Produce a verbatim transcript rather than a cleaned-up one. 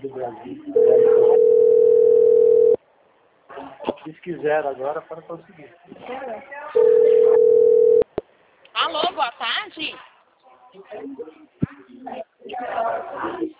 do Brasil. Eles quiseram agora para conseguir. Alô, boa tarde.